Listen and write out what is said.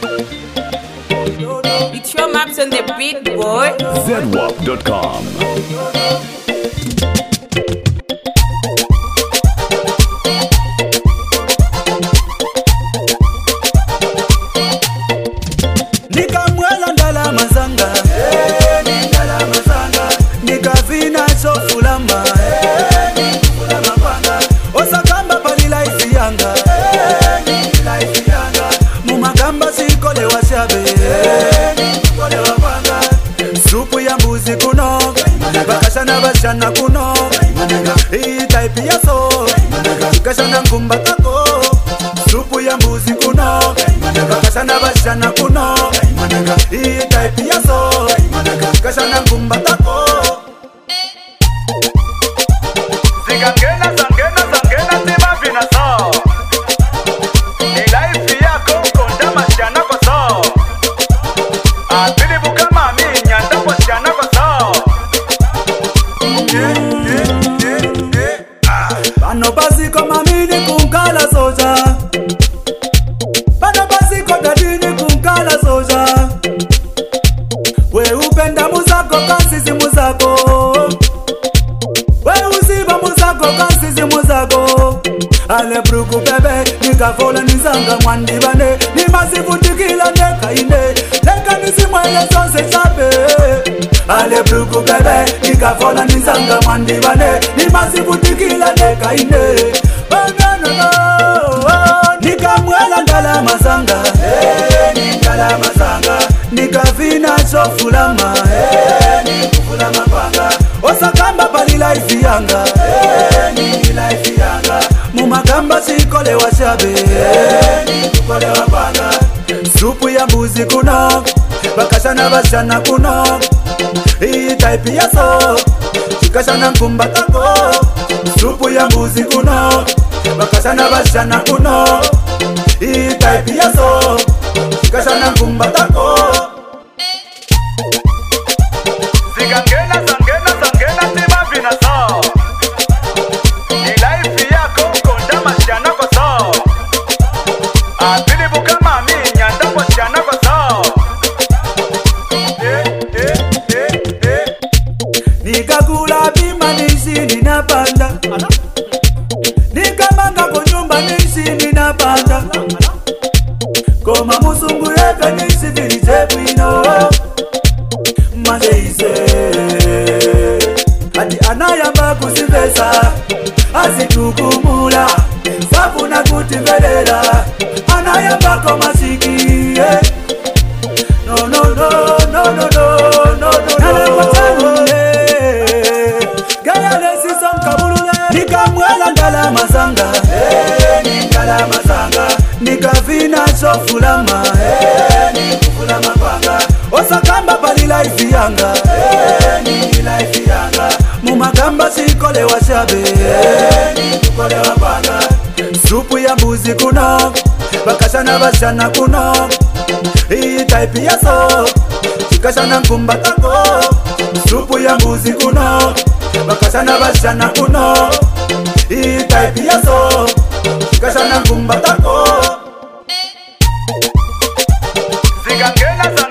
It's your maps on the beat, boy. ZWAP.com. Nikamwela ndala mazanga, ndala mazanga. Nikavina sofulama, fulama kwanga. Osakamba pali life yanga, life yanga. Mumagamba sikole washabe, kole wapanga. Supu ya mbuzi kuno, bakashana bashana kuno. Hii type ya so, kashana kumbatako. Supu ya mbuzi kuno, bakashana bashana kuno. Hii type ya so, kashana kumbatako. Zingangena tima vina so. Ni life yako konda mashana kwa so. Atili buka mami nyanda kwa shana kwa so. Bano basiko mamini kunkala soja, bano basiko dadini kunkala soja. We upenda muzako kansisi muzako, we uziba muzako kansisi muzako. Ale bruku bebe nikafola nizanga mwandibane, ni masivutikila neka ine, neka nisimwele sonse chape. Ale bruku bebe nikafola nizanga mwandibane, ni masivutikila neka ine. Oh no no no, nikamwela ndala mazanga, ndala mazanga. Nikavina sofulama, nikufulama kwanga. Osakamba pali life yanga, life yanga. Mumagamba sikole washabe, kole wapanga. Supu ya mbuzi kuno, bakashana bashana kuno. Hii type ya so, chikashana kumbatako. Supu ya mbuzi kuno, bakashana bashana kuno. Hii type ya so, chikashana kumbatako. Zingangena tima vina so. Ni life yako konda mashana kwa so. Atili buka mami nyanda kwa shana kwa so. Nikakula bima nishi ninapanda, nikamanga kunyumba nishi ninapanda. Koma musungu yeka nishi vilije bwino Majeise hadi anayamba kusivesa azitukumula safuna kutivelera anayamba komashiki no no no no no no no no gaya lesiso mkabulule. Nikamwela ndala mazanga, ndala mazanga. Nikavina sofulama, nikufulama kwanga. Osakamba pali life yanga, life yanga. Mumagamba sikole washabe, kole wapanga. Supu ya mbuzi kuno, bakashana bashana kuno. Hii type ya so, chikashana kumbatako. Supu ya mbuzi kuno, bakashana bashana kuno. Hii type ya so, chikashana kumbatako. Zingangena